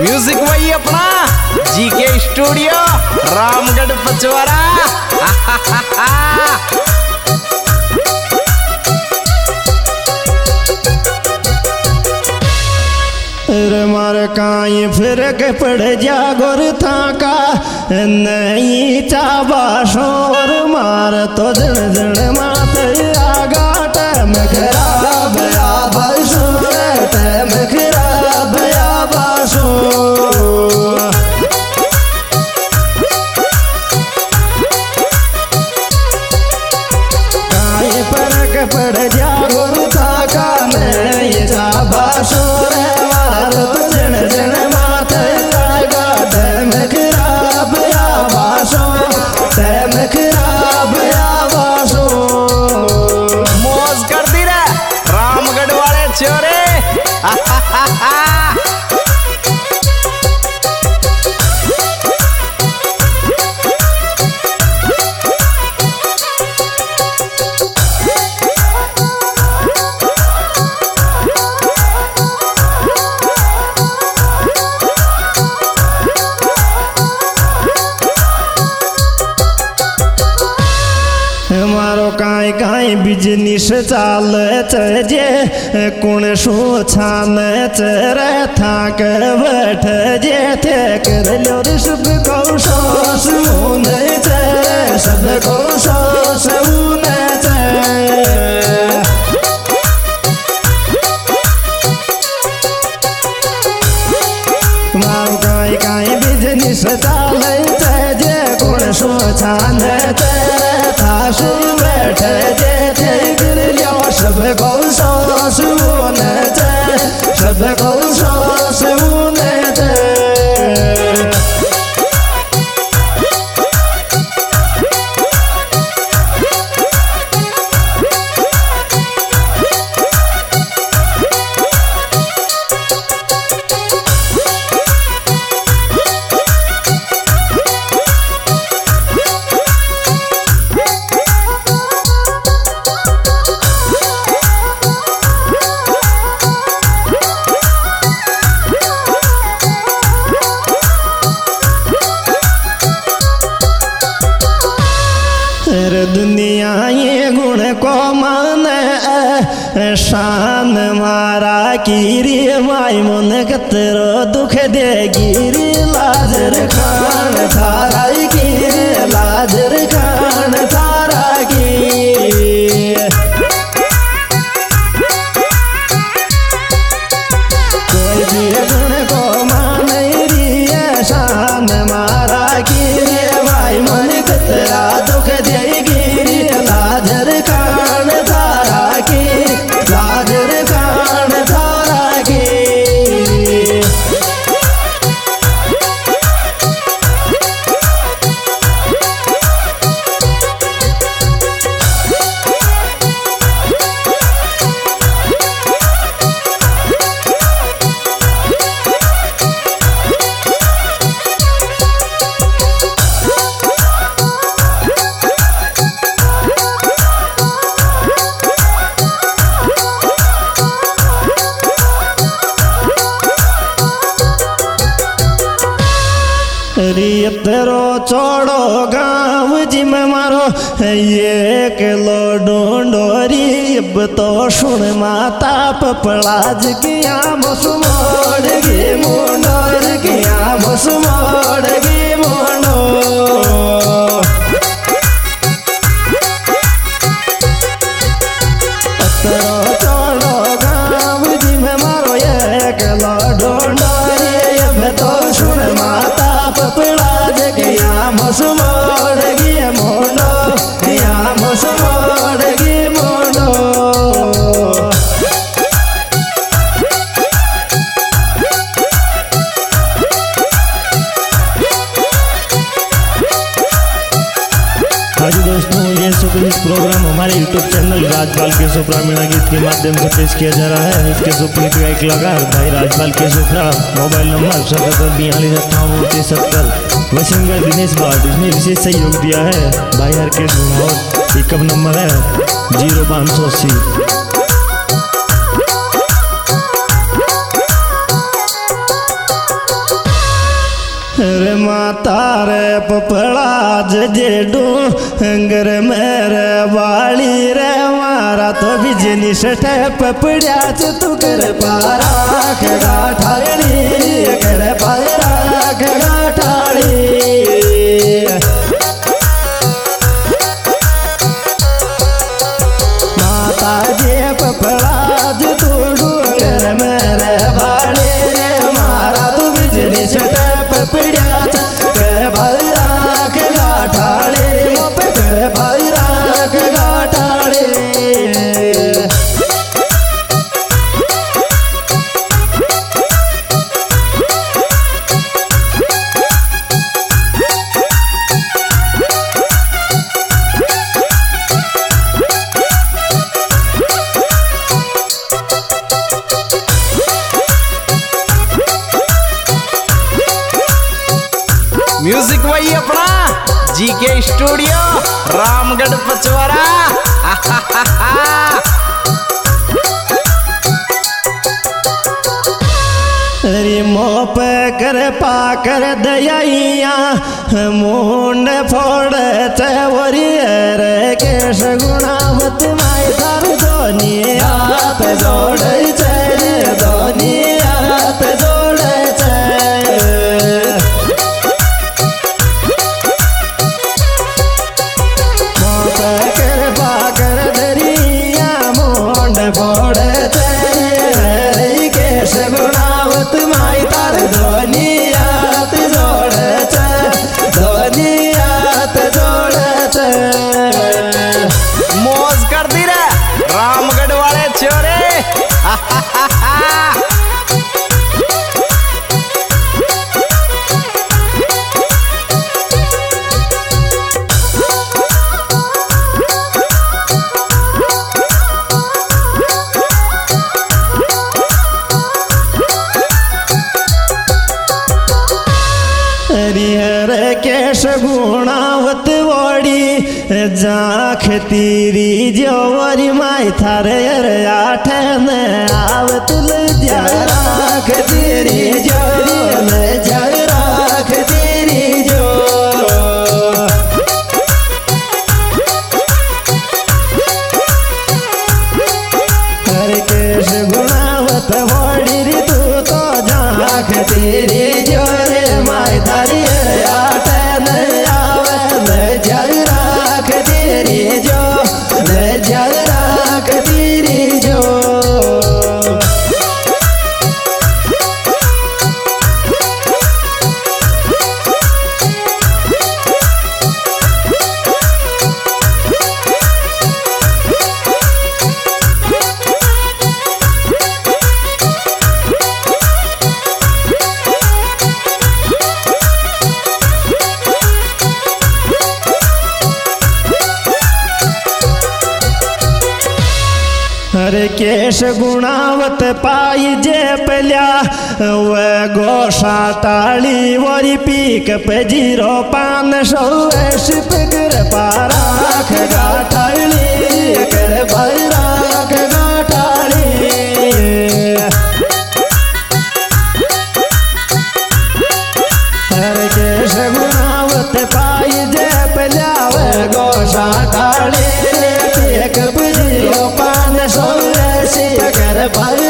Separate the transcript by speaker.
Speaker 1: Music वही अपना GK studio Ramgarh पचवरा।
Speaker 2: मार काई फिर के पड़ जा गोर था का नहीं चाबा शोर मार तो जन जन मात आगा टैम खराब आबाशो टैम खराब आबाशो काई पर के पड़ जा गोर था का नहीं चाबा शोर
Speaker 1: मौज कर दी रे रामगढ़ वाले छोरे।
Speaker 2: मारो काई काई बिजनेस चाल जे कुण शो छान रे थाक बैठ जे थे कर लो सब को सोस ऊने सब को सोस ऊने मारो काई काई बिजनेस चाल जे कुण शो छान थाशु बैठ जे गिर लियो सब को सोस ऊने सब को सोस ऊने दुनिया ये गुण को माने शान मारा कीरी माई मन कतरो दुख देगी रे लाजर खान थारा की लाजर खान थारा की कोई भी गुण को माने री शान मारा कीरी माई मन कतरा दुख देगी लाजर खान थारा की लाजर खान थारा की। तेरो चौड़ो गाँव जी में मारो ये किलो डोंडोरी अब तो सुन माता पपड़ाज किया मुसमोड़ गी मुंडोर किया मुसमोड़ गी मुंडो तेरो चौड़ो गाँव जी में मारो ये किलो डोंडोरी अब तो सुन माता पपड़ाज किया मुसमोड़ गी मुंडो किया मुसमोड़ गी मुंडो। आज दोस्तों ये सुपरहिट प्रोग्राम हमारे YouTube चैनल राजपाल केशव ग्रामीण गीत के माध्यम से पेश किया जा रहा है। इसके सुपरहिट गायक कलाकार भाई राजपाल केशव, मोबाइल नंबर 77424270, व सिंगर दिनेश भाट। इसमें विशेष सहयोग दिया है भाई हरकेश और पिकअप नंबर है 0580। रे माता रे पपड़ा जेडू अंगर मेरे वाली रे मारा तो बिजनी सटे पपड़िया तू कर पारा खड़ा ठाड़ी कर पारा खड़ा ठाड़ी माता जे पपड़ा तू डूंगर मेरे वाली रे मारा तो बिजनी सटे पपड़िया के भैरा के गाठाड़े मोपे के भैरा के गाठाड़े
Speaker 1: म्यूजिक वही अपना जीके स्टूडियो रामगढ़ पचवरा।
Speaker 2: री मोप कर पाकर दयाइया मुंड फोड़ चवरी रे केश गुणावत माय तार दोनी हाथ जोड़े चरे दोनी हाथ जोड़े
Speaker 1: मौज कर दी रे रामगढ़ वाले छोरे।
Speaker 2: हरिहर केश गुणावत वड़ी जाख तीरी जोवरी माय थारे आठ न आवत राख तेरी जोरी राख तेरी जो हर केश गुणावत वड़ी रे तू तो जाख तेरी जोरे माय थारी आठ न आवत राख तेरी जो राख तेरी जो हर केश गुणावत पाई जे पल्या व गोषा टाली वरी पीक पे 05 कर पाराख गाठाली कर भैराख गाठाली हर केश गुणावत पाई जे पल्या व गोषा टाली पीक पे 05 कर